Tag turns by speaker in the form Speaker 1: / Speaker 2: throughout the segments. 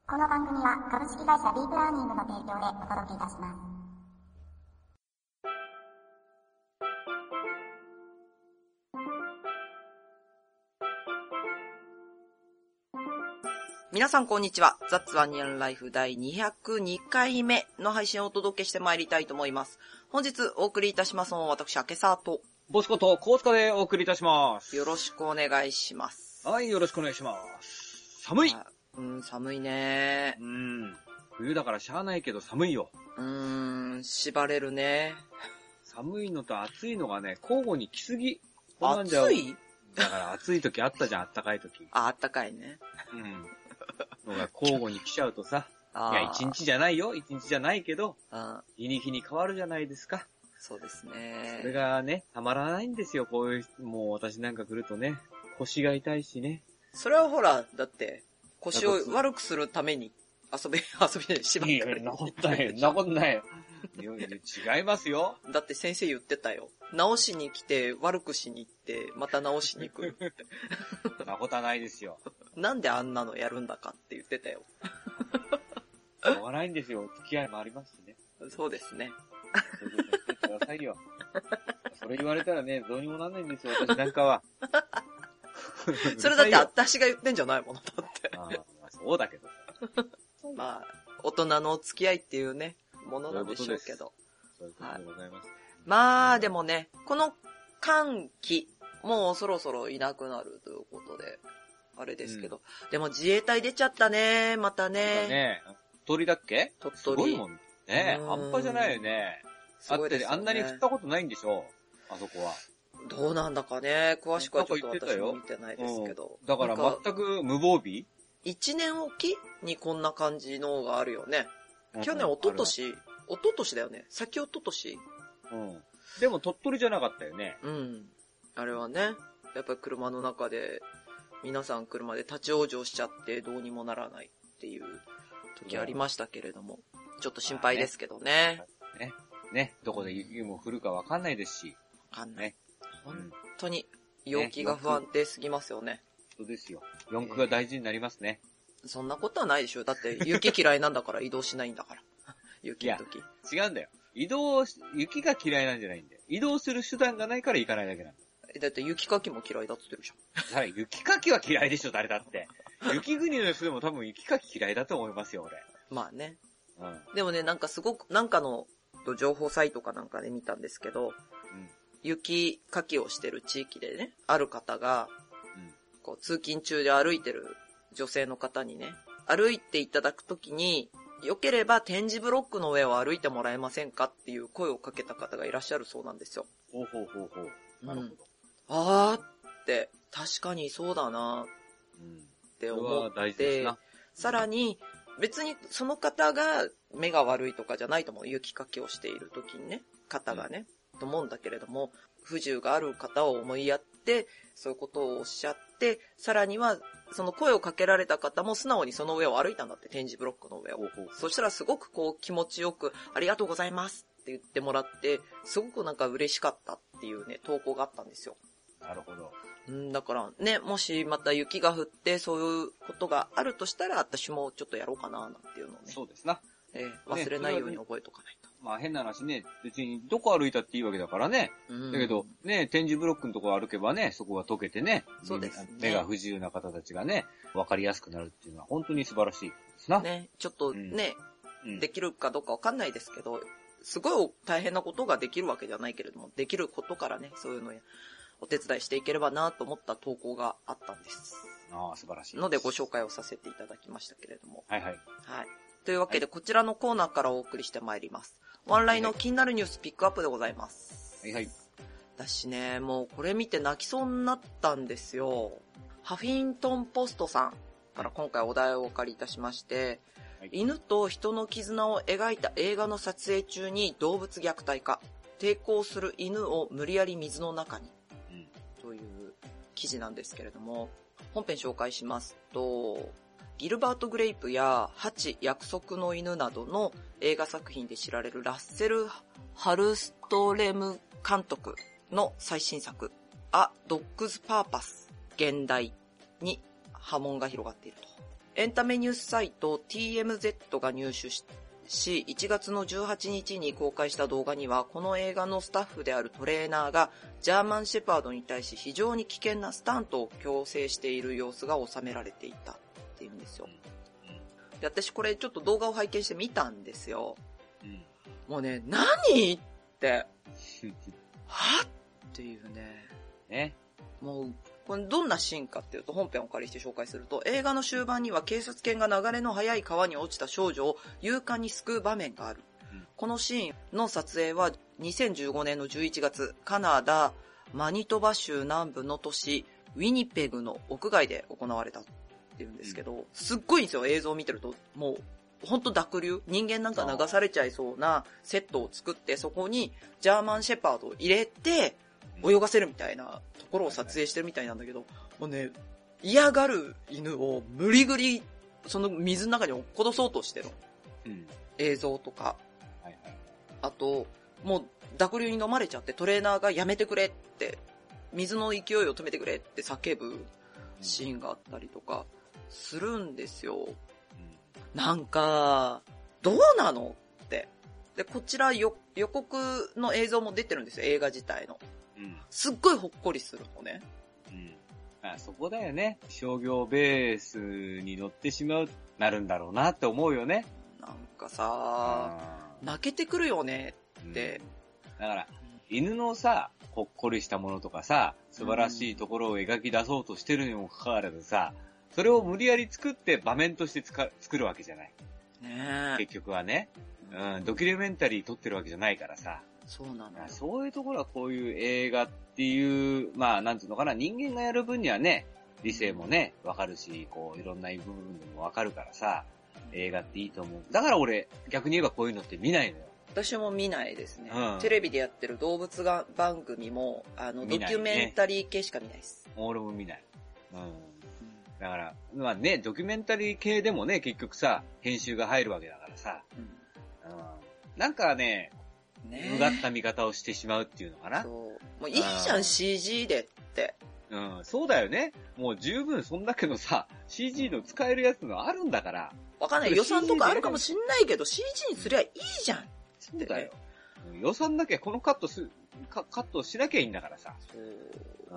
Speaker 1: この番組は株式会社ディープラーニングの提供でお届けいたします。
Speaker 2: 皆さんこんにちは。ザッツワンニャンライフ第202回目の配信をお届けしてまいりたいと思います。本日お送りいたしますのは私、明けさと
Speaker 3: ボスことコウスカでお送りいたします。
Speaker 2: よろしくお願いします。
Speaker 3: はい、よろしくお願いします。寒い。
Speaker 2: 寒いね。
Speaker 3: 冬だからしゃあないけど寒いよ。
Speaker 2: 縛れるね。
Speaker 3: 寒いのと暑いのがね、交互に来すぎ。
Speaker 2: 暑い？
Speaker 3: だから暑い時あったじゃん、あったかい時。
Speaker 2: あったかいね。
Speaker 3: のが交互に来ちゃうとさ、いや、一日じゃないよ、一日じゃないけど、日に日に変わるじゃないですか。
Speaker 2: そうですね。
Speaker 3: それがね、たまらないんですよ、こういう、もう私なんか来るとね、腰が痛いしね。
Speaker 2: それはほら、だって、腰を悪くするために遊びでしばっかり。
Speaker 3: いや、そんなことないよ、そんなことないよ。違いますよ。
Speaker 2: だって先生言ってたよ。直しに来て、悪くしに行って、また直しに来るって。
Speaker 3: そんなことはないですよ。
Speaker 2: なんであんなのやるんだかって言ってたよ。
Speaker 3: しょうがないんですよ。付き合いもありますしね。
Speaker 2: そうですね。
Speaker 3: そういうこと言ってくださいよ。それ言われたらね、どうにもなんないんですよ、私なんかは。
Speaker 2: それだって私が言ってんじゃないものだって。
Speaker 3: まあ、そうだけど。
Speaker 2: まあ、大人のお付き合いっていうね、ものなんでしょうけど。
Speaker 3: そういうことでございます。
Speaker 2: まあ、でもね、この寒気、もうそろそろいなくなるということで、あれですけど。でも自衛隊出ちゃったね、またね。
Speaker 3: 鳥取だっけ？
Speaker 2: 鳥取。
Speaker 3: すごいもんね。半端じゃないよね。
Speaker 2: すごいですよね。
Speaker 3: あんなに降ったことないんでしょ？あそこは。
Speaker 2: どうなんだかね。詳しくはちょっと私も見てないですけど。
Speaker 3: だから全く無防備
Speaker 2: ？1年おきにこんな感じのがあるよね。去年、一昨年だよね。先一昨年。
Speaker 3: でも鳥取じゃなかったよね。
Speaker 2: あれはね、やっぱり車の中で、皆さん車で立ち往生しちゃってどうにもならないっていう時ありましたけれども、ちょっと心配ですけどね。
Speaker 3: ね、どこで雪も降るかわかんないですし。
Speaker 2: わかんない。本当に陽気が不安定すぎますよね。
Speaker 3: そうですよ。四駆が大事になりますね。
Speaker 2: そんなことはないでしょ。だって雪嫌いなんだから移動しないんだから。雪の時。
Speaker 3: 違うんだよ。雪が嫌いなんじゃないんだよ。移動する手段がないから行かないだけなんだよ。
Speaker 2: だって雪かきも嫌いだって言ってるじ
Speaker 3: ゃん。雪かきは嫌いでしょ、誰だって。雪国の人でも多分雪かき嫌いだと思いますよ、俺。
Speaker 2: まあね。でもね、なんかすごく、なんかの情報サイトかなんかで見たんですけど、雪かきをしてる地域でね、ある方が、こう通勤中で歩いてる女性の方にね、歩いていただくときに、よければ点字ブロックの上を歩いてもらえませんかっていう声をかけた方がいらっしゃるそうなんですよ。なるほど。あーって、確かにそうだなって思って、さらに別にその方が目が悪いとかじゃないと思う。雪かきをしている時にね、方がね、と思うんだけれども、不自由がある方を思いやって、そういうことをおっしゃって、さらにはその声をかけられた方も素直にその上を歩いたんだって、点字ブロックの上を。そしたらすごくこう気持ちよく、ありがとうございますって言ってもらって、すごくなんか嬉しかったっていうね、投稿があったんですよ。
Speaker 3: なるほど。
Speaker 2: だからね、もしまた雪が降ってそういうことがあるとしたら、私もちょっとやろうかななんていうのをね。
Speaker 3: そうですな。
Speaker 2: 忘れないように覚えとかないと。
Speaker 3: まあ変な話ね、別にどこ歩いたっていいわけだからね。だけどね、点字ブロックのところ歩けばね、そこが解けてね、
Speaker 2: そうですね。
Speaker 3: 目が不自由な方たちがね、わかりやすくなるっていうのは本当に素晴らしいですな。
Speaker 2: ね、ちょっとね、できるかどうかわかんないですけど、すごい大変なことができるわけじゃないけれども、できることからね、そういうのお手伝いしていければなと思った投稿があったんです。
Speaker 3: ああ、素晴らしい。
Speaker 2: のでご紹介をさせていただきましたけれども。
Speaker 3: はい。
Speaker 2: というわけで、こちらのコーナーからお送りしてまいります。ワンラインの気になるニュースピックアップでございます。私ね、もうこれ見て泣きそうになったんですよ。ハフィントンポストさんから今回お題をお借りいたしまして、犬と人の絆を描いた映画の撮影中に動物虐待か、抵抗する犬を無理やり水の中に、という記事なんですけれども、本編紹介しますと、ギルバート・グレイプやハチ、約束の犬などの映画作品で知られるラッセル・ハルストレム監督の最新作、A Dog's Purpose現代に波紋が広がっていると。 エンタメニュースサイト TMZ が入手し、1月の18日に公開した動画には、この映画のスタッフであるトレーナーがジャーマンシェパードに対し非常に危険なスタントを強制している様子が収められていたっていうんですよ。で、私これちょっと動画を拝見して見たんですよ。もうね、何って、はっていうね。もう、これどんなシーンかっていうと、本編をお借りして紹介すると、映画の終盤には警察犬が流れの速い川に落ちた少女を勇敢に救う場面がある。このシーンの撮影は2015年の11月、カナダ、マニトバ州南部の都市、ウィニペグの屋外で行われたっていうんですけど、すっごいんですよ、映像を見てると。もう、ほんと濁流、人間なんか流されちゃいそうなセットを作って、そこにジャーマンシェパードを入れて、泳がせるみたいなところを撮影してるみたいなんだけど、もうね、嫌がる犬を無理ぐり、その水の中に落っことそうとしてる、映像とか、あと、もう濁流に飲まれちゃってトレーナーがやめてくれって、水の勢いを止めてくれって叫ぶシーンがあったりとかするんですよ。なんか、どうなのって。で、こちら予告の映像も出てるんですよ、映画自体の。すっごいほっこりするのね。
Speaker 3: そこだよね。商業ベースに乗ってしまう、なるんだろうなって思うよね。
Speaker 2: なんかさ、泣けてくるよねって。
Speaker 3: だから、犬のさ、ほっこりしたものとかさ、素晴らしいところを描き出そうとしてるにもかかわらずさ、それを無理やり作って場面として作るわけじゃない。
Speaker 2: ねえ。
Speaker 3: 結局はね。ドキュメンタリー撮ってるわけじゃないからさ。
Speaker 2: そうなの。
Speaker 3: そういうところはこういう映画っていう、まあ、なんつうのかな、人間がやる分にはね、理性もね、わかるし、こう、いろんな部分もわかるからさ、映画っていいと思う。だから俺、逆に言えばこういうのって見ないのよ。
Speaker 2: 私も見ないですね。テレビでやってる動物番組も、ドキュメンタリー系しか見ないです。
Speaker 3: 俺も見ない。だから、まあね、ドキュメンタリー系でもね、結局さ、編集が入るわけだからさ、なんかね、うがった見方をしてしまうっていうのかな。
Speaker 2: そう。もういいじゃん、CG でって。
Speaker 3: そうだよね。もう十分そんだけのさ、CG の使えるやつのあるんだから。
Speaker 2: わかんない。予算とかあるかもしんないけど、CG にすりゃいいじゃん。
Speaker 3: そうだよ。予算だけこのカットしなきゃいいんだからさ。
Speaker 2: そう。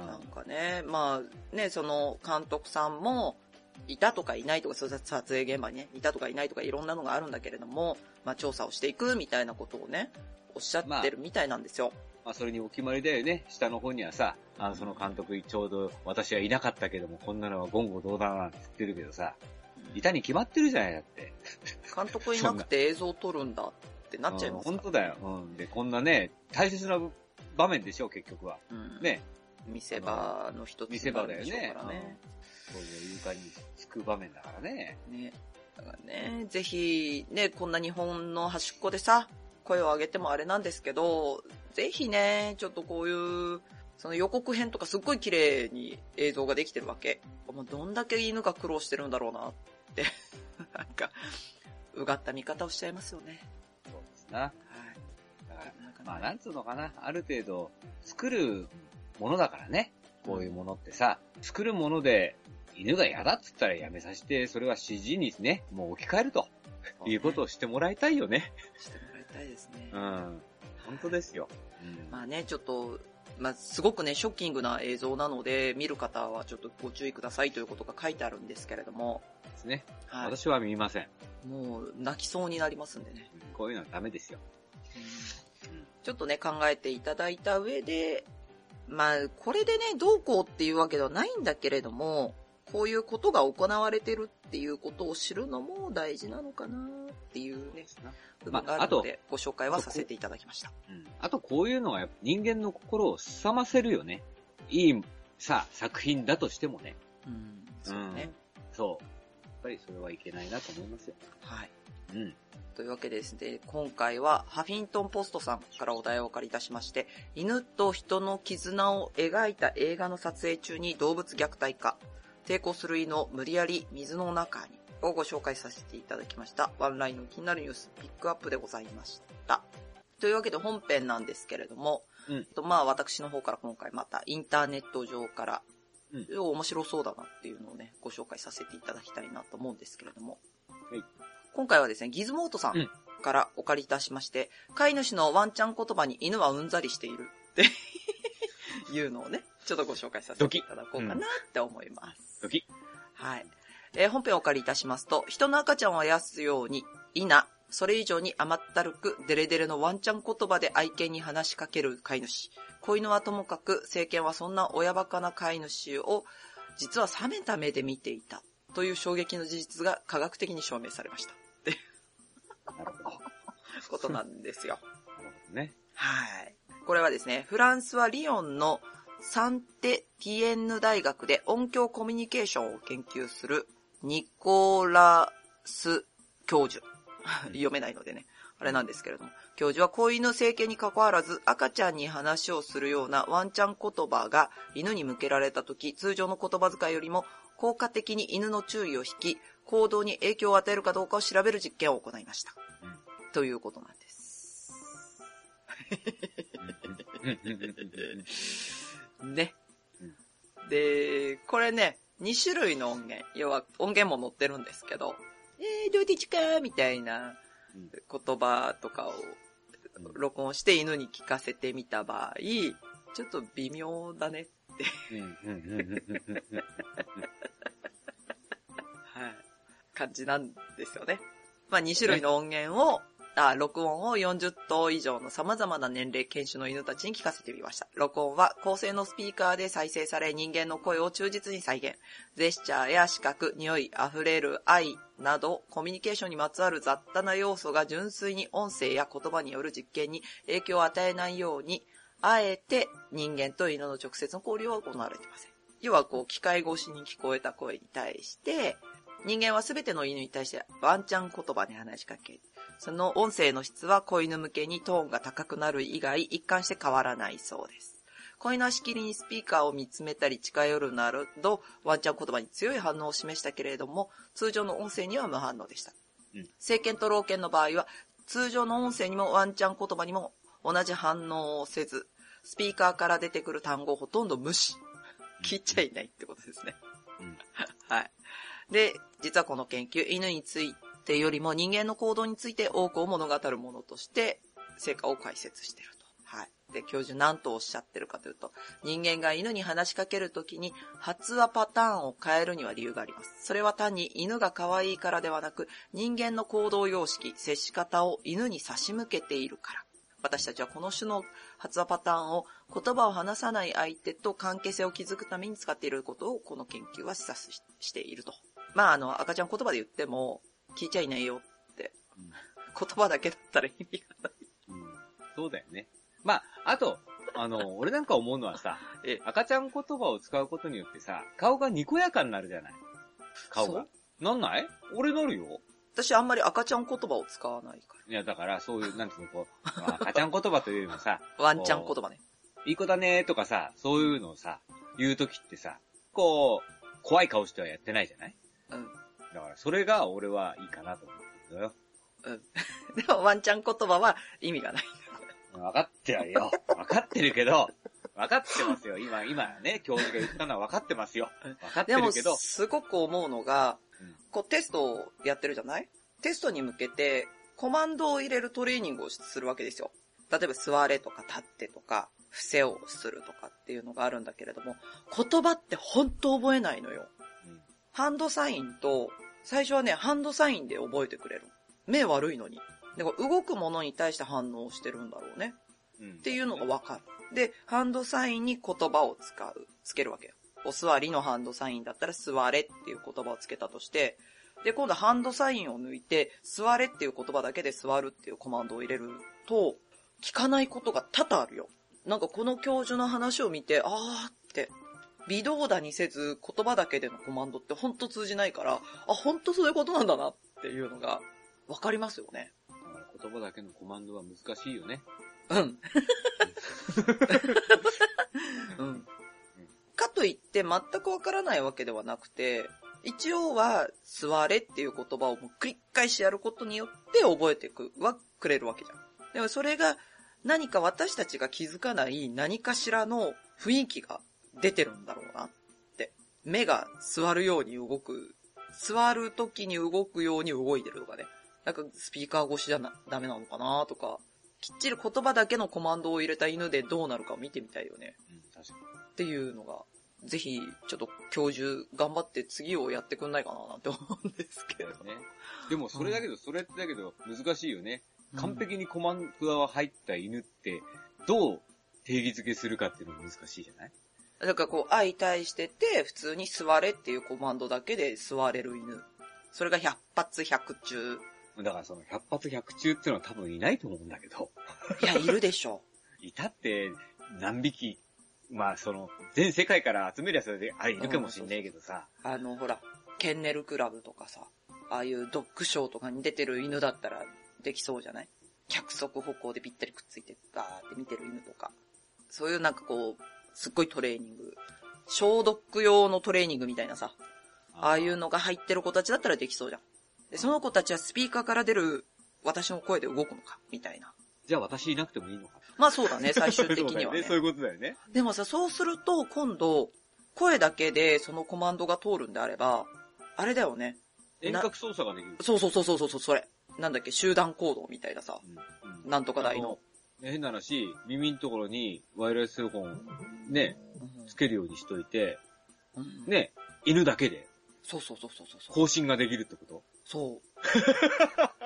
Speaker 2: なんかね、まあね、その監督さんも、いたとかいないとか、撮影現場にね、いたとかいないとかいろんなのがあるんだけれども、まあ調査をしていくみたいなことをね、おっしゃってるみたいなんですよ。
Speaker 3: まあそれにお決まりだよね。下の方にはさ、その監督ちょうど私はいなかったけども、こんなのは言語道断なんて言ってるけどさ、いたに決まってるじゃないだって。
Speaker 2: 監督いなくて映像を撮るんだってなっちゃいますから、
Speaker 3: 本当だよ。で、こんなね、大切な場面でしょ、結局は。ね。
Speaker 2: 見せ場の一つ
Speaker 3: 見せ場だよね。
Speaker 2: からね。
Speaker 3: そういう床につく場面だからね。
Speaker 2: ね。だからね、ぜひ、ね、こんな日本の端っこでさ、声を上げてもあれなんですけど、ぜひね、ちょっとこういう、その予告編とかすっごい綺麗に映像ができてるわけ。もうどんだけ犬が苦労してるんだろうなって、なんか、うがった見方をしちゃいますよね。
Speaker 3: そうですな。はい。だから、まあなんつうのかな、ある程度、作るものだからね。こういうものってさ、作るもので、犬が嫌だっつったらやめさせて、それは CG にね、もう置き換えると、いうことをしてもらいたいよね。
Speaker 2: してもらいたいですね。
Speaker 3: 本当ですよ。
Speaker 2: まあね、ちょっと、まあすごくね、ショッキングな映像なので、見る方はちょっとご注意くださいということが書いてあるんですけれども。
Speaker 3: ですね。はい、私は見ません。
Speaker 2: もう、泣きそうになりますんでね。
Speaker 3: こういうのはダメですよ。
Speaker 2: ちょっとね、考えていただいた上で、まあ、これでね、どうこうっていうわけではないんだけれども、こういうことが行われてるっていうことを知るのも大事なのかなっていうね、部分があるので、ご紹介はさせていただきました。
Speaker 3: あとこういうのが人間の心をすさませるよね。いいさ、作品だとしてもね。
Speaker 2: そうね。
Speaker 3: そう。やっぱりそれはいけないなと思いますよ。
Speaker 2: はい。というわけでですね、今回はハフィントンポストさんからお題をお借りいたしまして、犬と人の絆を描いた映画の撮影中に動物虐待か、抵抗する犬を無理やり水の中にをご紹介させていただきました。ワンラインの気になるニュースピックアップでございました。というわけで本編なんですけれども、まあ私の方から今回またインターネット上から面白そうだなっていうのをね、ご紹介させていただきたいなと思うんですけれども。
Speaker 3: はい。
Speaker 2: 今回はですね、ギズモートさんからお借りいたしまして、飼い主のワンちゃん言葉に犬はうんざりしているっていうのをね、ちょっとご紹介させていただこうかなって思います。はい。本編をお借りいたしますと、人の赤ちゃんをあやすように、それ以上に甘ったるくデレデレのワンちゃん言葉で愛犬に話しかける飼い主。子犬はともかく、政権はそんな親バカな飼い主を、実は冷めた目で見ていた。という衝撃の事実が科学的に証明されました。ってことなんですよ。
Speaker 3: なるほどね。
Speaker 2: はい。これはですね、フランスはリヨンのサンテ・ティエンヌ大学で音響コミュニケーションを研究するニコラス教授。読めないのでね、あれなんですけれども、教授は子犬成形に関わらず赤ちゃんに話をするようなワンちゃん言葉が犬に向けられたとき、通常の言葉遣いよりも効果的に犬の注意を引き、行動に影響を与えるかどうかを調べる実験を行いました。ということなんです。ね。で、これね、2種類の音源、要は音源も載ってるんですけど、どうでちゅかみたいな言葉とかを録音して犬に聞かせてみた場合、ちょっと微妙だねって。はい。感じなんですよね。まあ2種類の音源を、録音を40頭以上の様々な年齢犬種の犬たちに聞かせてみました。録音は高性能スピーカーで再生され人間の声を忠実に再現。ジェスチャーや視覚、匂い、溢れる愛などコミュニケーションにまつわる雑多な要素が純粋に音声や言葉による実験に影響を与えないように、あえて人間と犬の直接の交流は行われていません。要は機械越しに聞こえた声に対して、人間はすべての犬に対してワンちゃん言葉で話しかける。その音声の質は子犬向けにトーンが高くなる以外一貫して変わらないそうです。子犬はしきりにスピーカーを見つめたり近寄るなどワンちゃん言葉に強い反応を示したけれども通常の音声には無反応でした。成犬と老犬の場合は通常の音声にもワンちゃん言葉にも同じ反応をせずスピーカーから出てくる単語をほとんど無視。聞いちゃいないってことですね。はい。で、実はこの研究、犬についてよりも人間の行動について多くを物語るものとして成果を解説していると。はい。で、教授何とおっしゃってるかというと、人間が犬に話しかけるときに発話パターンを変えるには理由があります。それは単に犬が可愛いからではなく、人間の行動様式、接し方を犬に差し向けているから。私たちはこの種の発話パターンを言葉を話さない相手と関係性を築くために使っていることをこの研究は示唆していると。まあ赤ちゃん言葉で言っても聞いちゃいないよって、言葉だけだったら意味がない。
Speaker 3: そうだよね。まあ、あと、俺なんか思うのはさ、赤ちゃん言葉を使うことによってさ、顔がにこやかになるじゃない。顔が。なんない？俺なるよ。
Speaker 2: 私あんまり赤ちゃん言葉を使わないから。
Speaker 3: いや、だからそういう、なんていうの、赤ちゃん言葉というよりもさ、
Speaker 2: ワンちゃん言葉ね。
Speaker 3: いい子だねとかさ、そういうのをさ、言うときってさ、怖い顔してはやってないじゃない？だからそれが俺はいいかなと思うんだよ。
Speaker 2: でもワンちゃん言葉は意味がない。
Speaker 3: 分かってるよ。分かってるけど、分かってますよ。今ね、教授が言ったのは分かってますよ。分かってるけど。
Speaker 2: でも、すごく思うのが、テストをやってるじゃない？テストに向けて、コマンドを入れるトレーニングをするわけですよ。例えば、座れとか立ってとか、伏せをするとかっていうのがあるんだけれども、言葉って本当覚えないのよ。ハンドサインと、最初はね、ハンドサインで覚えてくれる。目悪いのに。だから動くものに対して反応してるんだろうね。っていうのがわかる。で、ハンドサインに言葉をつけるわけよ。お座りのハンドサインだったら座れっていう言葉をつけたとして、で、今度ハンドサインを抜いて、座れっていう言葉だけで座るっていうコマンドを入れると、聞かないことが多々あるよ。なんかこの教授の話を見て、って、微動だにせず言葉だけでのコマンドってほんと通じないから、ほんとそういうことなんだなっていうのがわかりますよね。
Speaker 3: 言葉だけのコマンドは難しいよね。
Speaker 2: かといって全くわからないわけではなくて、一応は座れっていう言葉を繰り返しやることによって覚えてくれるわけじゃん。でもそれが何か私たちが気づかない何かしらの雰囲気が出てるんだろうなって目が座るように動く、座る時に動くように動いてるとかね。なんかスピーカー越しじゃダメなのかなとか、きっちり言葉だけのコマンドを入れた犬でどうなるかを見てみたいよね。
Speaker 3: 確かに。
Speaker 2: っていうのが、ぜひ、ちょっと教授頑張って次をやってくんないかななんて思うんですけど。
Speaker 3: ね。でもそれだけど、難しいよね。完璧にコマンドが入った犬って、どう定義づけするかっていうのが難しいじゃない？
Speaker 2: だからこう、相対してて、普通に座れっていうコマンドだけで座れる犬。それが100発100中。
Speaker 3: だからその100発100中っていうのは多分いないと思うんだけど。
Speaker 2: いや、いるでしょ。
Speaker 3: いたって何匹、まあその、全世界から集めるやつで、あれいるかもしんないけどさ。
Speaker 2: ほら、ケンネルクラブとかさ、ああいうドッグショーとかに出てる犬だったらできそうじゃない？脚側歩行でぴったりくっついてガーって見てる犬とか。そういうなんかこう、すっごいトレーニング。消毒用のトレーニングみたいなさ、ああいうのが入ってる子たちだったらできそうじゃん。で、その子たちはスピーカーから出る私の声で動くのか、みたいな。
Speaker 3: じゃあ私いなくてもいいのか。
Speaker 2: まあそうだね、最終的にはね。
Speaker 3: そういうことだよね。
Speaker 2: でもさ、そうすると今度、声だけでそのコマンドが通るんであれば、あれだよね。
Speaker 3: 遠隔操作ができる。
Speaker 2: そう、それ。なんだっけ、集団行動みたいなさ。なんとか台の。
Speaker 3: 変な話、耳のところにワイヤレスイヤホンね、つけるようにしといて、ね、犬だけで。
Speaker 2: そう。
Speaker 3: 更新ができるってこと？
Speaker 2: そう。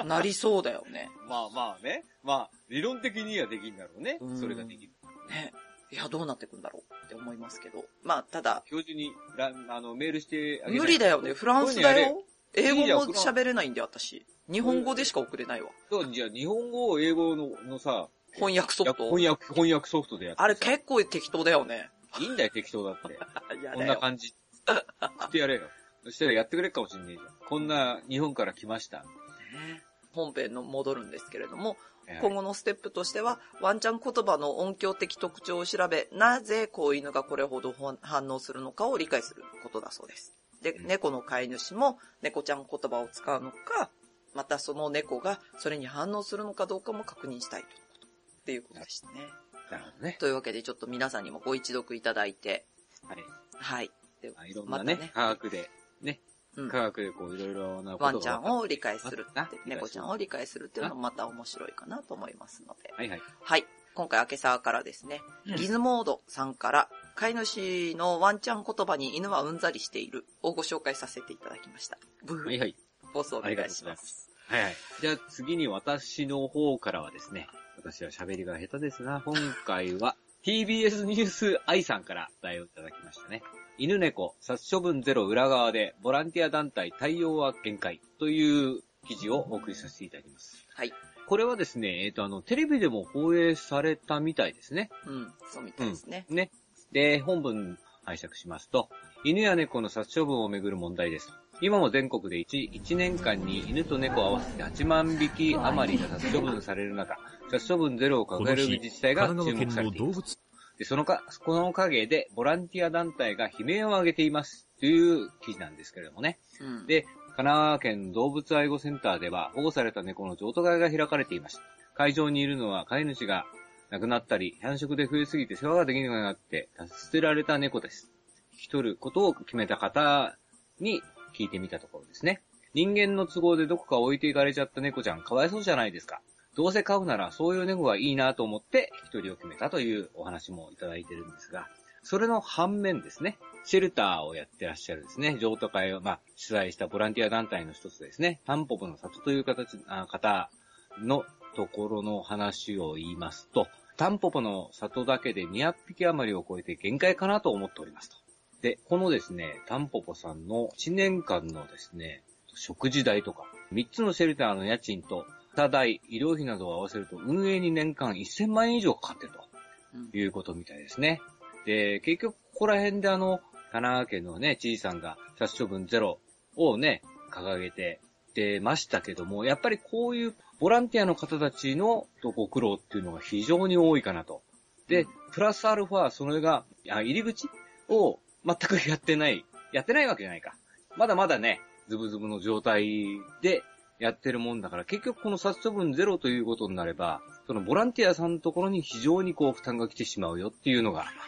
Speaker 2: なりそうだよね。
Speaker 3: まあね。まあ、理論的にはできるんだろうね。それができる。
Speaker 2: ね。いや、どうなってくんだろうって思いますけど。まあ、ただ。
Speaker 3: 教授に、メールしてあげない。
Speaker 2: 無理だよね。フランスだよ。英語も喋れないんで、私。日本語でしか送れないわ。
Speaker 3: そう、じゃあ、日本語を英語のさ、
Speaker 2: 翻訳ソフト
Speaker 3: 翻訳ソフトでやって。
Speaker 2: あれ結構適当だよね。
Speaker 3: いいんだよ、適当だって。こんな感じ。してやれよ。そしたらやってくれるかもしんねえじゃん。こんな日本から来ました。
Speaker 2: 本編の戻るんですけれども、今後のステップとしては、ワンちゃん言葉の音響的特徴を調べ、なぜ子犬がこれほど反応するのかを理解することだそうです。で、猫の飼い主も猫ちゃん言葉を使うのか、またその猫がそれに反応するのかどうかも確認したいということでしたね。
Speaker 3: なるほどね。
Speaker 2: というわけでちょっと皆さんにもご一読いただいて、はい。
Speaker 3: でいろんなね、科学で科学でこういろいろなこと
Speaker 2: ワンちゃんを理解するって、猫ちゃんを理解するっていうのもまた面白いかなと思いますので。はい。今回、明け沢からですね、ギズモードさんから、飼い主のワンちゃん言葉に犬はうんざりしているをご紹介させていただきました。放送お願いします。
Speaker 3: じゃあ次に私の方からはですね、私は喋りが下手ですが、今回は TBS ニュース I さんからお題をいただきましたね。犬猫殺処分ゼロ裏側でボランティア団体対応は限界という記事をお送りさせていただきます。
Speaker 2: はい。
Speaker 3: これはですね、テレビでも放映されたみたいですね。
Speaker 2: そうみたいですね。
Speaker 3: ね。で、本文拝借しますと、犬や猫の殺処分をめぐる問題です。今も全国で1年間に犬と猫合わせて8万匹余りが殺処分される中、殺処分ゼロを掲げる自治体が注目されています。で、この陰でボランティア団体が悲鳴を上げていますという記事なんですけれどもね。で、神奈川県動物愛護センターでは保護された猫の譲渡会が開かれていました。会場にいるのは飼い主が亡くなったり、繁殖で増えすぎて世話ができなくなって捨てられた猫です。引き取ることを決めた方に聞いてみたところですね。人間の都合でどこか置いていかれちゃった猫ちゃんかわいそうじゃないですか。どうせ飼うならそういう猫がいいなと思って引き取りを決めたというお話もいただいてるんですが、それの反面ですね、シェルターをやってらっしゃるですね、譲渡会を主催したボランティア団体の一つですね、タンポポの里という方のところの話を言いますと、タンポポの里だけで200匹余りを超えて限界かなと思っておりますと。で、このですね、タンポポさんの1年間のですね、食事代とか、3つのシェルターの家賃と、他代、医療費などを合わせると運営に年間1000万円以上かかってるということみたいですね。で、結局ここら辺で神奈川県のね、知事さんが殺処分ゼロをね、掲げて出ましたけども、やっぱりこういうボランティアの方たちのご苦労っていうのが非常に多いかなと。で、プラスアルファ、それが、入り口を全くやってないわけじゃないか。まだまだね、ズブズブの状態でやってるもんだから、結局この殺処分ゼロということになれば、そのボランティアさんのところに非常に負担が来てしまうよっていうのが、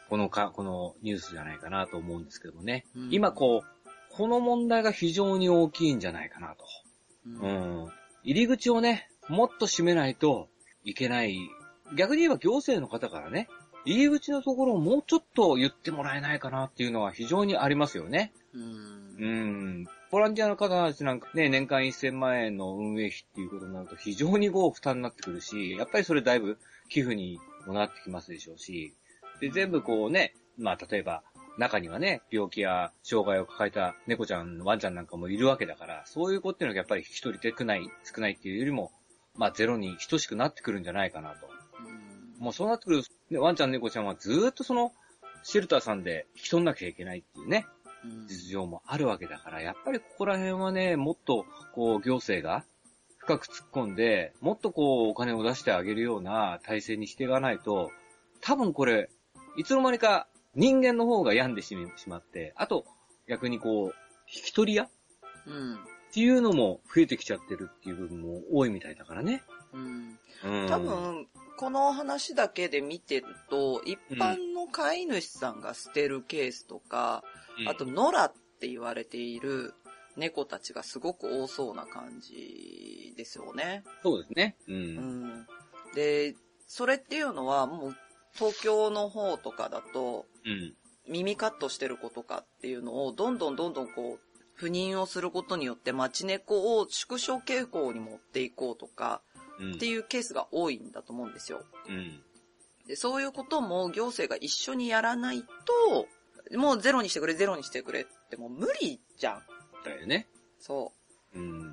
Speaker 3: このニュースじゃないかなと思うんですけどもね。
Speaker 2: うん、
Speaker 3: 今この問題が非常に大きいんじゃないかなと。入り口をね、もっと閉めないといけない。逆に言えば行政の方からね、入り口のところをもうちょっと言ってもらえないかなっていうのは非常にありますよね。ボランティアの方たちなんかね、年間1000万円の運営費っていうことになると非常に負担になってくるし、やっぱりそれだいぶ寄付にもなってきますでしょうし、で、全部ね、まあ例えば中にはね、病気や障害を抱えた猫ちゃん、ワンちゃんなんかもいるわけだから、そういう子っていうのがやっぱり一人で少ないっていうよりも、まあゼロに等しくなってくるんじゃないかなと。もうそうなってくると、ワンちゃん猫ちゃんはずーっとシェルターさんで引き取んなきゃいけないっていうね、実情もあるわけだから、やっぱりここら辺はね、もっと行政が深く突っ込んで、もっとお金を出してあげるような体制にしていかないと、多分これ、いつの間にか人間の方が病んでしまって、あと逆に引き取り屋っていうのも増えてきちゃってるっていう部分も多いみたいだからね。
Speaker 2: 多分、この話だけで見てると、一般の飼い主さんが捨てるケースとか、あと、野良って言われている猫たちがすごく多そうな感じですよね。
Speaker 3: そうですね。
Speaker 2: で、それっていうのは、もう、東京の方とかだと、耳カットしてる子とかっていうのを、どんどん不妊をすることによって町猫を縮小傾向に持っていこうとか、っていうケースが多いんだと思うんですよ。で、そういうことも行政が一緒にやらないと、もうゼロにしてくれってもう無理じゃん。
Speaker 3: だよね。
Speaker 2: そう。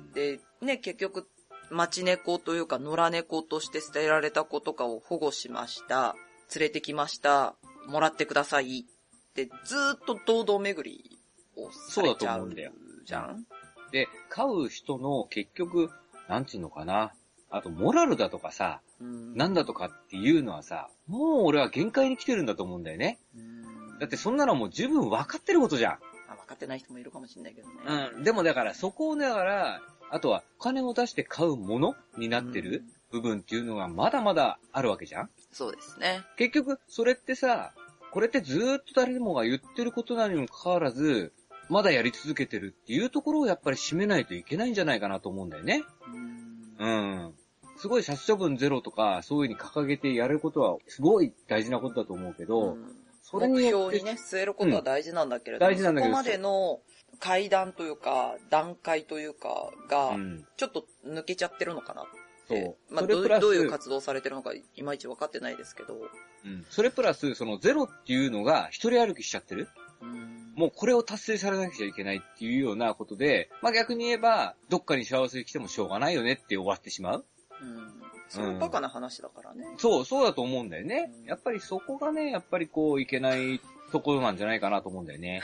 Speaker 2: で、ね、結局、町猫というか野良猫として捨てられた子とかを保護しました。連れてきました。もらってください。ってずーっと堂々巡りをされちゃうじゃん。
Speaker 3: で、飼う人の結局、なんつうのかな。あと、モラルだとかさ、なんだとかっていうのはさ、もう俺は限界に来てるんだと思うんだよね。だってそんなのもう十分分かってることじゃん。
Speaker 2: 分かってない人もいるかもしれないけどね。
Speaker 3: でもだからそこをあとはお金を出して買うものになってる部分っていうのがまだまだあるわけじゃん。
Speaker 2: そうですね。
Speaker 3: 結局、それってさ、これってずーっと誰もが言ってることなのにもかかわらず、まだやり続けてるっていうところをやっぱり締めないといけないんじゃないかなと思うんだよね。すごい殺処分ゼロとか、そういう風に掲げてやることはすごい大事なことだと思うけど、
Speaker 2: それに目標にね、据えることは大事なんだけれども、そこまでの階段というか、段階というかが、ちょっと抜けちゃってるのかなって。まあ、どういう活動されてるのか、いまいち分かってないですけど。
Speaker 3: それプラス、ゼロっていうのが一人歩きしちゃってる。もうこれを達成されなきゃいけないっていうようなことで、まあ逆に言えば、どっかに幸せに来てもしょうがないよねって終わってしまう。
Speaker 2: それバカな話だからね。
Speaker 3: そうだと思うんだよね。やっぱりそこがね、いけないところなんじゃないかなと思うんだよね。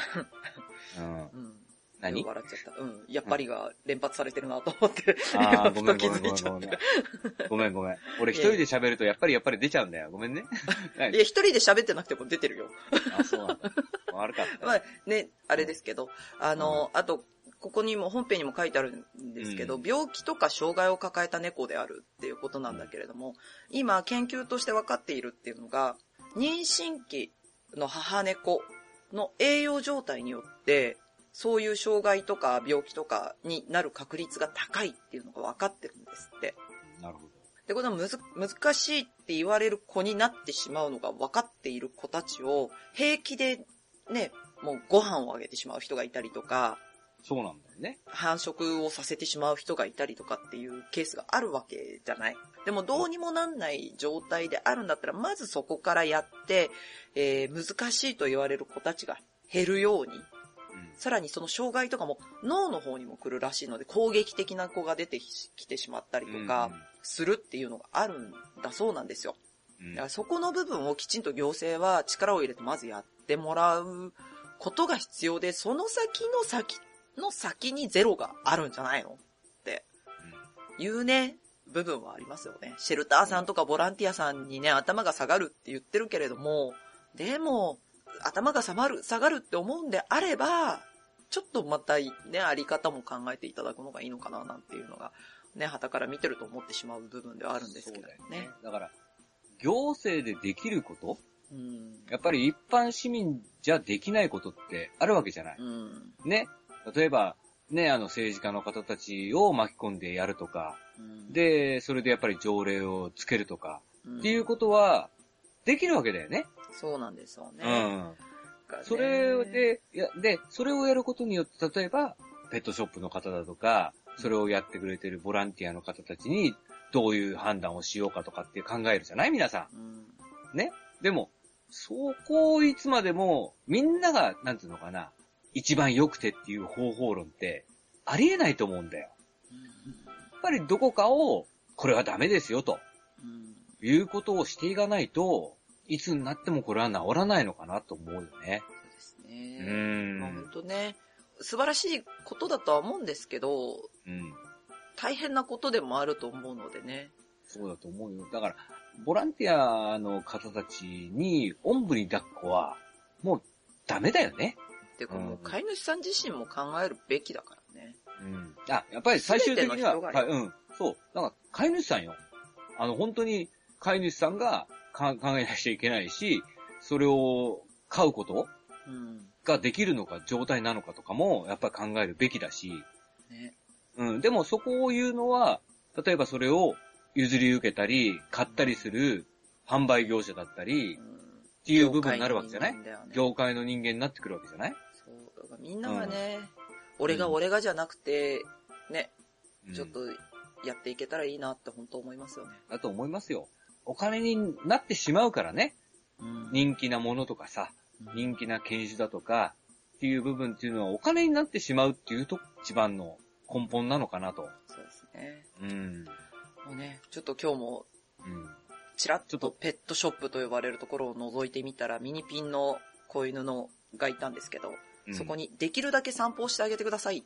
Speaker 3: 何？
Speaker 2: 笑っちゃった。やっぱりが連発されてるなと思って。
Speaker 3: ごめん。ごめん。俺一人で喋るとやっぱり出ちゃうんだよ。ごめんね。
Speaker 2: いや、一人で喋ってなくても出てるよ。
Speaker 3: そうなんだ。悪かった。
Speaker 2: まあね、あれですけど、あと、ここにも本編にも書いてあるんですけど、病気とか障害を抱えた猫であるっていうことなんだけれども、今研究として分かっているっていうのが、妊娠期の母猫の栄養状態によって、そういう障害とか病気とかになる確率が高いっていうのが分かってるんですって。
Speaker 3: なるほど。
Speaker 2: で、この難しいって言われる子になってしまうのが分かっている子たちを、平気でね、もうご飯をあげてしまう人がいたりとか、
Speaker 3: そうなんだよね。
Speaker 2: 繁殖をさせてしまう人がいたりとかっていうケースがあるわけじゃない。でもどうにもなんない状態であるんだったら、まずそこからやって、難しいと言われる子たちが減るように、さらにその障害とかも脳の方にも来るらしいので、攻撃的な子が出てきてしまったりとかするっていうのがあるんだそうなんですよ。だからそこの部分をきちんと行政は力を入れてまずやってもらうことが必要で、その先の先にゼロがあるんじゃないのっていうね、部分はありますよね。シェルターさんとかボランティアさんにね、頭が下がるって言ってるけれども、でも、頭が下がるって思うんであれば、ちょっとまたね、あり方も考えていただくのがいいのかななんていうのが、ね、傍から見てると思ってしまう部分ではあるんですけどね。
Speaker 3: だから、行政でできること
Speaker 2: うん、
Speaker 3: やっぱり一般市民じゃできないことってあるわけじゃない。
Speaker 2: うん、
Speaker 3: ね。例えば、ね、政治家の方たちを巻き込んでやるとか、
Speaker 2: うん、
Speaker 3: で、それでやっぱり条例をつけるとか、
Speaker 2: うん、
Speaker 3: っていうことは、できるわけだよね。
Speaker 2: そうなんですよね。
Speaker 3: うん。それで、それをやることによって、例えば、ペットショップの方だとか、それをやってくれてるボランティアの方たちに、どういう判断をしようかとかって考えるじゃない皆さん。
Speaker 2: うん、
Speaker 3: ね。でも、そこをいつまでも、みんなが、なんていうのかな、一番良くてっていう方法論って、ありえないと思うんだよ。やっぱりどこかを、これはダメですよと、いうことをしていかないと、いつになってもこれは治らないのかなと思うよね。
Speaker 2: そうですね。まあ本当ね、素晴らしいことだとは思うんですけど、
Speaker 3: うん。
Speaker 2: 大変なことでもあると思うのでね。
Speaker 3: そうだと思うよ。だから、ボランティアの方たちに、おんぶに抱っこは、もうダメだよね。
Speaker 2: てかもう飼い主さん自身も考えるべきだからね。
Speaker 3: うん。あ、やっぱり最終的には、うん。そう。なんか、飼い主さんよ。本当に、飼い主さんが考えなきゃいけないし、それを飼うことができるのか、状態なのかとかも、やっぱり考えるべきだし、
Speaker 2: ね。
Speaker 3: うん。でもそこを言うのは、例えばそれを譲り受けたり、買ったりする販売業者だったり、っていう部分になるわけじゃない？業界の人間になってくるわけじゃない？
Speaker 2: そう。だからみんながね、俺がじゃなくて、ね、ちょっとやっていけたらいいなって本当思いますよね。
Speaker 3: だと思いますよ。お金になってしまうからね。人気なものとかさ、人気な犬種だとか、っていう部分っていうのはお金になってしまうっていうと一番の根本なのかなと。
Speaker 2: そうですね。
Speaker 3: うん。
Speaker 2: もうね、ちょっと今日も、ちらっとペットショップと呼ばれるところを覗いてみたら、ミニピンの子犬がいたんですけど、そこにできるだけ散歩してあげてくださいって。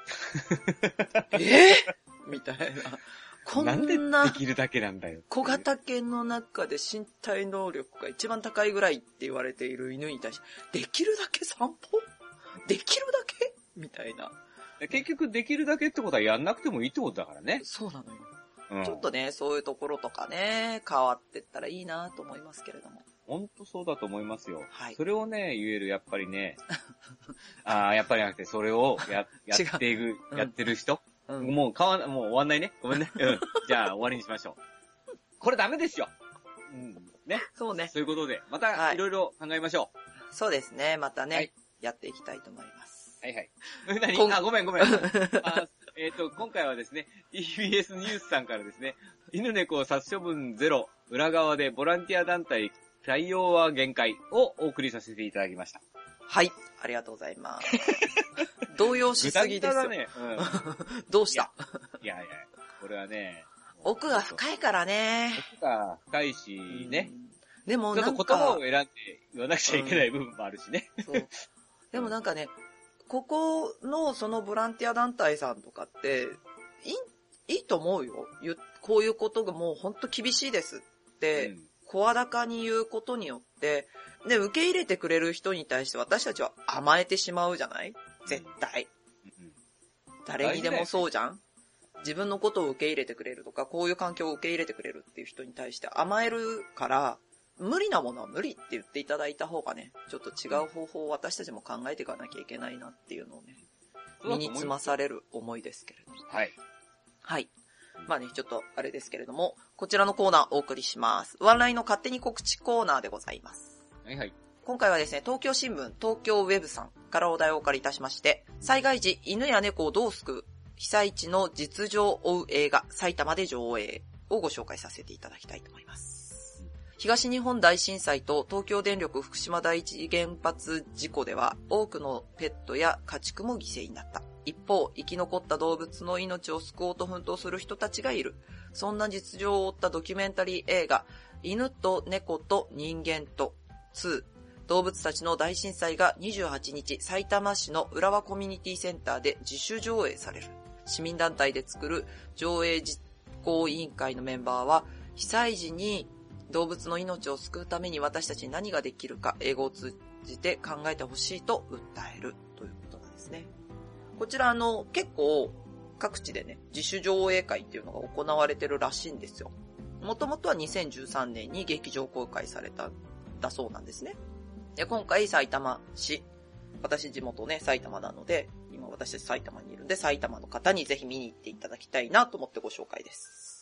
Speaker 2: みたいな。こんな。
Speaker 3: なんでできるだけなんだよ。
Speaker 2: 小型犬の中で身体能力が一番高いぐらいって言われている犬に対して、できるだけ散歩？できるだけみたいな。
Speaker 3: 結局できるだけってことはやんなくてもいいってことだからね。
Speaker 2: そうなのよ。ちょっとね、そういうところとかね、変わってったらいいなと思いますけれども。
Speaker 3: ほんとそうだと思いますよ。
Speaker 2: はい。
Speaker 3: それをね、言える、やっぱりね、やっぱりなくて、それをやっていく、やってる人、もう終わんないね。ごめんね。じゃあ終わりにしましょう。これダメですよ。ね。
Speaker 2: そうね。
Speaker 3: そういうことで、またいろいろ考えましょ
Speaker 2: う。そうですね。またね、やっていきたいと思います。
Speaker 3: はいはい。ごめん。今回はですね、TBS ニュースさんからですね、犬猫殺処分ゼロ、裏側でボランティア団体対応は限界をお送りさせていただきました。
Speaker 2: はい、ありがとうございます。動揺しすぎですよ。ね、どうした？
Speaker 3: いや、これはね、
Speaker 2: 奥が深いからね。
Speaker 3: 奥が深いしね。
Speaker 2: でも
Speaker 3: なんかちょっと言葉を選んで言わなくちゃいけない部分もあるしね。
Speaker 2: そう。でもなんかね、ここのそのボランティア団体さんとかって、いいと思うよ。こういうことがもうほんと厳しいですって、声高に言うことによって、で、受け入れてくれる人に対して私たちは甘えてしまうじゃない？絶対。誰にでもそうじゃん？自分のことを受け入れてくれるとか、こういう環境を受け入れてくれるっていう人に対して甘えるから、無理なものは無理って言っていただいた方がね、ちょっと違う方法を私たちも考えていかなきゃいけないなっていうのをね、身につまされる思いですけれども。
Speaker 3: はい。
Speaker 2: はい。まあね、ちょっとあれですけれども、こちらのコーナーお送りします。ワンラインの勝手に告知コーナーでございます。
Speaker 3: はいはい。
Speaker 2: 今回はですね、東京新聞、東京ウェブさんからお題をお借りいたしまして、災害時、犬や猫をどう救う、被災地の実情を追う映画、埼玉で上映をご紹介させていただきたいと思います。東日本大震災と東京電力福島第一原発事故では多くのペットや家畜も犠牲になった。一方、生き残った動物の命を救おうと奮闘する人たちがいる。そんな実情を追ったドキュメンタリー映画、犬と猫と人間と2、動物たちの大震災が28日、さいたま市の浦和コミュニティセンターで自主上映される。市民団体で作る上映実行委員会のメンバーは、被災時に動物の命を救うために私たちに何ができるか、英語を通じて考えてほしいと訴えるということなんですね。こちら結構各地でね、自主上映会っていうのが行われてるらしいんですよ。もともとは2013年に劇場公開されたんだそうなんですね。で、今回埼玉市、私地元ね、埼玉なので、今私たち埼玉にいるんで、埼玉の方にぜひ見に行っていただきたいなと思ってご紹介です。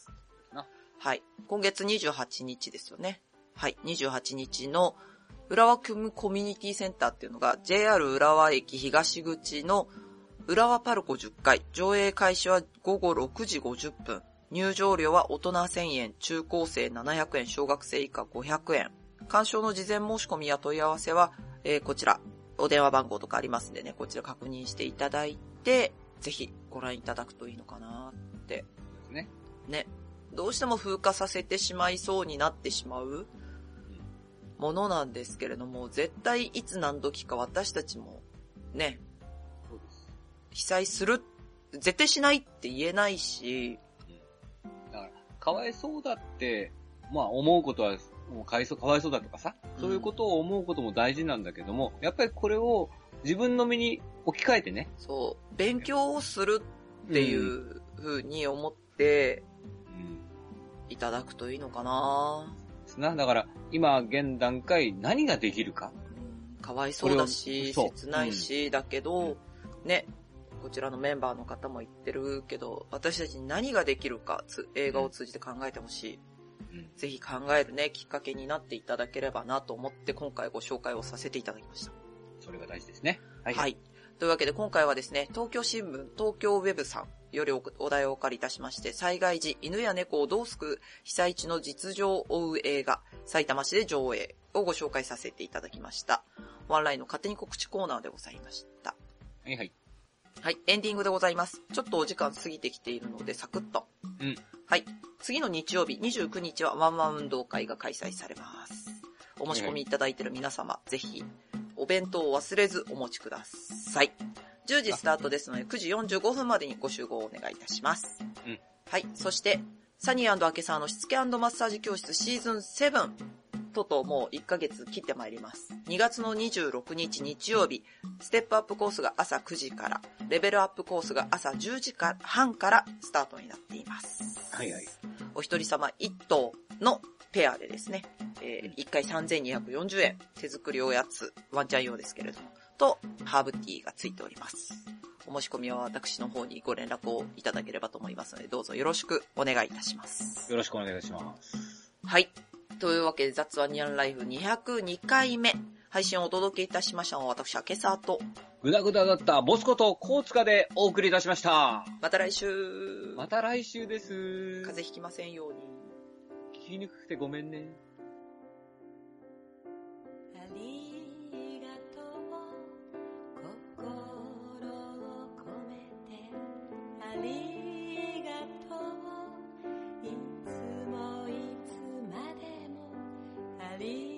Speaker 2: はい。今月28日ですよね。はい。28日の浦和コミュニティセンターっていうのが JR 浦和駅東口の浦和パルコ10階。上映開始は午後6時50分。入場料は大人1000円、中高生700円、小学生以下500円。鑑賞の事前申し込みや問い合わせは、こちら、お電話番号とかありますんでね、こちら確認していただいて、ぜひご覧いただくといいのかなって。
Speaker 3: ね。
Speaker 2: ね。どうしても風化させてしまいそうになってしまうものなんですけれども、絶対いつ何時か私たちも、ね、被災する、絶対しないって言えないし、
Speaker 3: だから、かわいそうだって、まあ思うことは、もうかわいそうだとかさ、そういうことを思うことも大事なんだけども、やっぱりこれを自分の身に置き換えてね。
Speaker 2: そう、勉強をするっていう風に思って、いただくといいのかな。
Speaker 3: だから、今現段階何ができるか。
Speaker 2: かわいそうだし、切ないし、だけど、ね、こちらのメンバーの方も言ってるけど、私たちに何ができるか、映画を通じて考えてほしい。ぜひ考えるね、きっかけになっていただければなと思って今回ご紹介をさせていただきました。
Speaker 3: それが大事ですね。
Speaker 2: はい。はい。というわけで今回はですね、東京新聞、東京ウェブさんよりお題をお借りいたしまして、災害時、犬や猫をどう救う被災地の実情を追う映画、埼玉市で上映をご紹介させていただきました。ワンラインの勝手に告知コーナーでございました。
Speaker 3: はいはい。
Speaker 2: はい、エンディングでございます。ちょっとお時間過ぎてきているので、サクッと。はい。次の日曜日、29日はワンワン運動会が開催されます。お申し込みいただいている皆様、ぜひ、お弁当を忘れずお持ちください。10時スタートですので、9時45分までにご集合をお願いいたします。はい。そして、サニー&アケサーのしつけ&マッサージ教室シーズン7。とともう1ヶ月切ってまいります。2月の26日日曜日、ステップアップコースが朝9時から、レベルアップコースが朝10時半からスタートになっています。
Speaker 3: はいはい。
Speaker 2: お一人様1頭のペアでですね、1回3240円、手作りおやつ、ワンちゃん用ですけれども、と、ハーブティーがついております。お申し込みは私の方にご連絡をいただければと思いますので、どうぞよろしくお願いいたします。
Speaker 3: よろしくお願いいたします。
Speaker 2: はい。というわけで、雑話ニャンライフ202回目、配信をお届けいたしましたのは私は今朝と、
Speaker 3: ぐだぐだだったボスことコーツカでお送りいたしました。
Speaker 2: また来週。
Speaker 3: また来週です。
Speaker 2: 風邪ひきませんように。
Speaker 3: 聞きにくくてごめんね。
Speaker 4: ありがとう、心を込めて。ありがとう、いつもいつまでも。あり